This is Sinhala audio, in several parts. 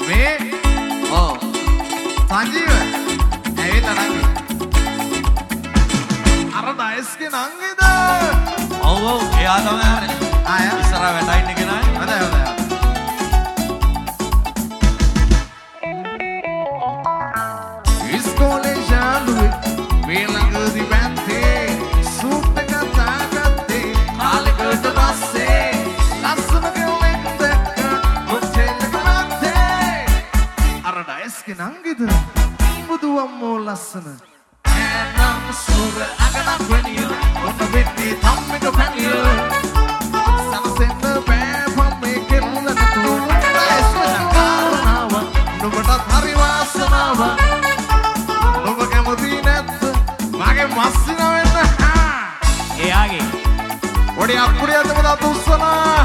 මේ ඔව් සංජීව ඇවිල්ලා නංගි අර ඩයිස්ගේ නංගිද ඔව් ඔව් එයා තමයි හරි ආය ඉස්සරහ වැටයින් එක නයි හොඳයි හොඳයි ඉස්කෝලේ යාළුවෙක් මේ ළඟදී බැන්දේ සූට් එක දාගත්තේ කාලෙකට පස්සේ ලස්සන කෙනෙක් දැක්ක හොටෙල් එක නැත්තේ අර ඩයිස්ගේ නංගිද බුදු අම්මෝ ලස්සන ඈනම් සුර අගනක් වෙනිය ඔන්න වෙන්නේ තම්මික පැනිය සමසෙන්න බෑ පම්මේ කෙල්ලන තු ඩයිස්ගේ නංගාරනාව නුඹටත් හරි වාසනාව නුඹ කැමති නැත්ද මගේ මස්සින වෙන්න එයාගේ ඔඩි අප්පුඩියද මොදා දුස්සනා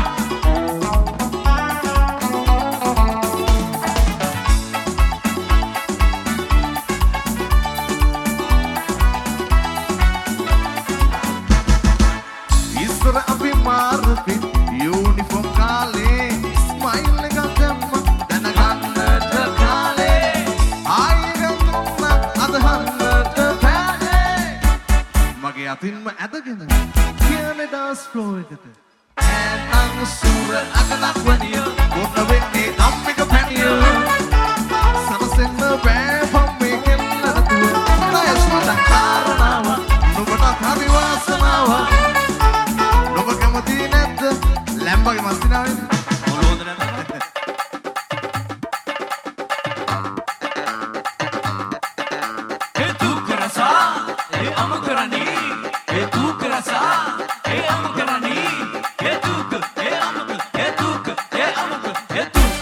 Uniform kale, smile එක දැම්ම දැනගන්නට කාලේ ආයෙගතුන්න අදහන්නට බැහැ මගේ අතින්ම ඇදගෙන කියන්නේ dance floor එකට ඈනං සුර අගලක් වනිය මොන වෙන්නේ අම්මික පැනිය සමසෙන්න බෑ පම්මේ කෙල්ලන තුව ඩයස්මට කාරණාව නුඹට හරි වාසනාව ලැම්බගේ මස්තිනාවෙන් ඔලෝද නැද්ද ඒ තු කරසා ඒ අම කරනි ඒ තු කරසා ඒ අම කරනි ඒ තුක ඒ අමක ඒ තුක ඒ අමක ඒ තුක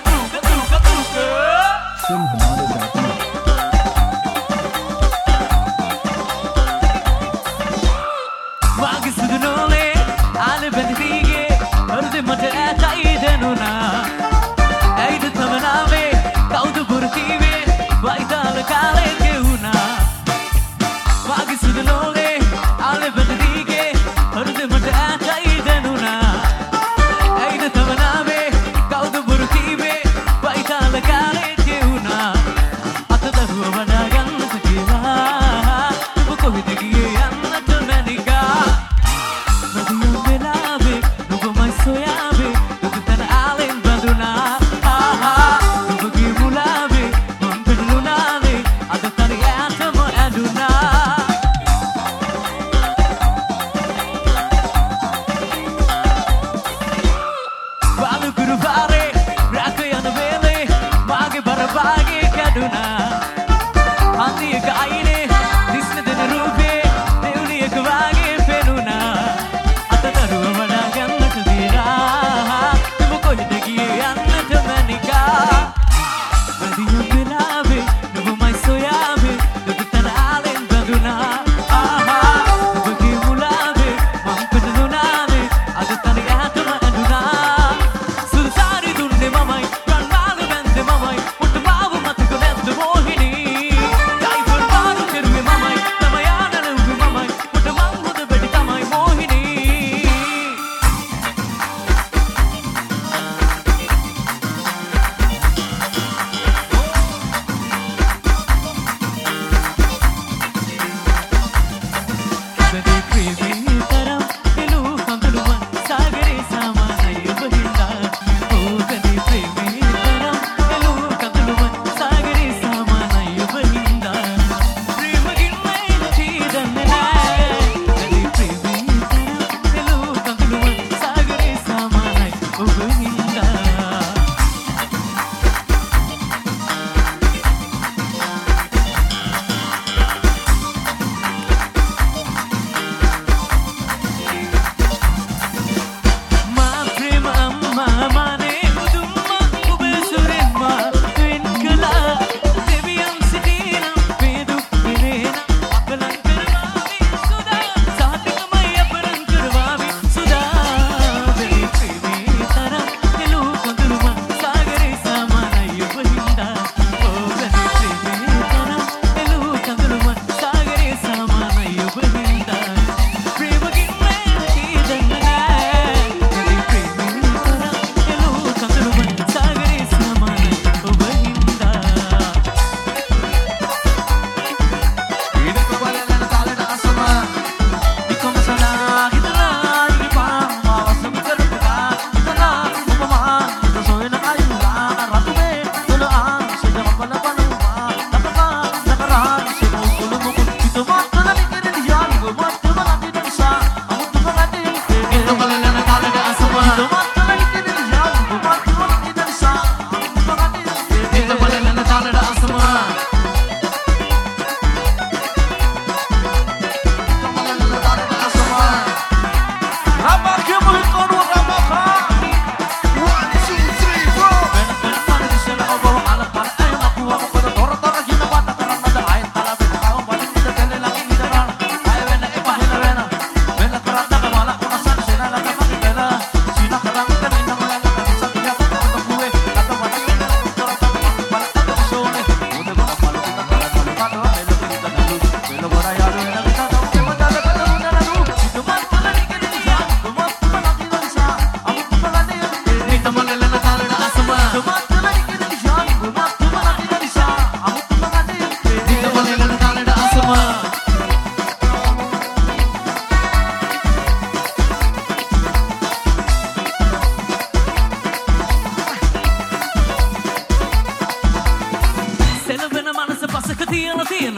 වාගේ සුදුනෝලේ ආල බෙදීගේ මට ඇතයි දෙනුනා ඇයිද තමනාවේ කවුද පුරතිවේ වයිතාල කාලේ ගෙවුනා වාගේ සුදුනෝලේ ආලෙබදදීගේ හරුද මට ඇතයි දෙනුනා ඇයිද තමනාවේ කවුද පුරතිවේ වයිතාල කාලේ ගෙවුනා අත දරුව වඩා ගන්නට කියලා ඔබ කොහෙද ගියේ යන්නට මැනිකා මදියම් වෙලාවේ නුඹමයි සොයාවේ දුක තන ආලෙන් බඳුනා නුඹගේ මුලාවේ මං පෙළුණාවේ අද තන ඈතම ඇඳුනා බාලුකුරු පාරේ රැක යන වේලේ මාගේ බර භාගේ කැඩුනා හන්දියක අයිනේ දිස්න දෙන රූපේ දෙවුලියක වාගේ පෙනුනා අත දරුව වඩා ගන්නට දීලා නුඹ කොහෙද ගියේ යන්නට මැනිකා මදියම් වෙලාවේ නුඹමයි සොයාවේ දුක තන ආලෙන් බඳුනා නුඹගේ මුලාවේ මං පෙළුණාවේ අද තන ඈතම ඇඳුනා සුදු සාරි දුන්නේ මමයි රන් මාළු බැන්දේ මමයි මුට මාව මතක නැද්ද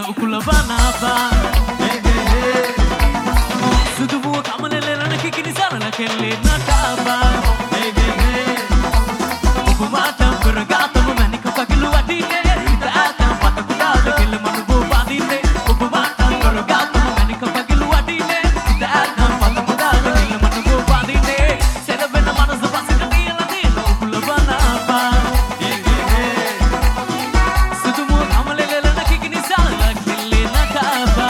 ukula banaba sudubu kamalele rana kikini sarana kelle nakaba upumata kuragata manika pakilu adine ita ata patakuda kelle manubu badine upumata kuragata manika pakilu adine ita ata patakuda kelle manubu badine selabena manasu pasina diyala dino ukula banaba sudubu kamalele rana kikini sarana kelle nakaba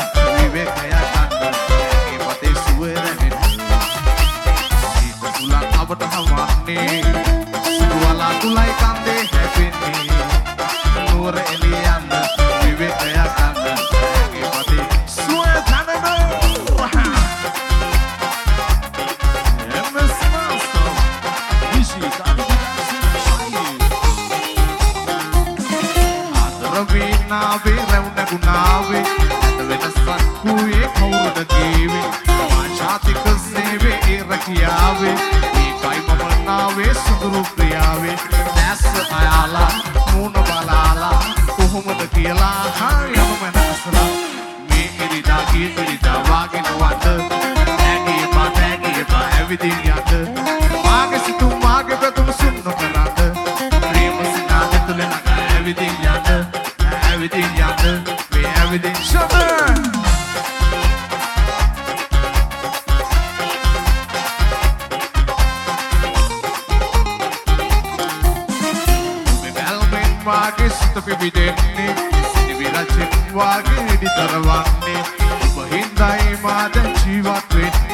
Eliana, vive kaya kanda, e pati suwe ගුණාවේ ඇත වෙනසක් වූයේ කවුරුද කීවේ සමාජාතික සේවයේ ඒ රැකියාවේ ඒකයි මම නාවේ සුදුරු ප්‍රියාවේ දැස් අයාලා මූණ බලාලා කොහොමද කියලා හරියම මනසලා මේ ඉරිදා කීරිදා වාගෙන වන්ද නැගී බා everything යන්න මාගේ සිතුම් මාගේ ප්‍රතුම් සුන්න කරන්න ප්‍රේම සිනාද තුල නග everything යන්න we everything summer වාගේ සිත පිබිදෙන්නේ සිනිවිරචෙන් වාගේ හිඩි තරවන්නේ ඔබ හින්දායි මාද ජීවත් වෙන්නේ